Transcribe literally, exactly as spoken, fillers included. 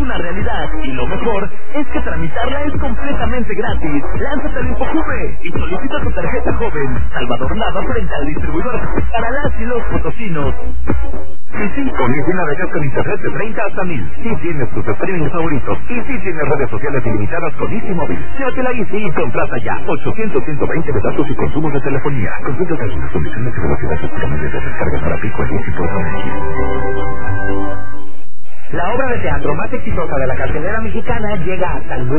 una realidad. Y lo mejor es que tramitarla es completamente gratis. Lánzate al InfoJuve y solicita tu tarjeta joven. Salvador Nava frente al distribuidor para las y los potosinos. Y sí, con Easy navegas con internet de treinta hasta mil. Sí tienes tus streaming favoritos. Y sí tienes redes sociales ilimitadas con Easy Móvil. Llévatela Easy y contrata ya. ochocientos, ciento veinte de datos y consumos de telefonía. Consulta las condiciones de velocidad y promedios de descarga para pico en easy punto com. La obra de teatro más exitosa de la cartelera mexicana llega a San Luis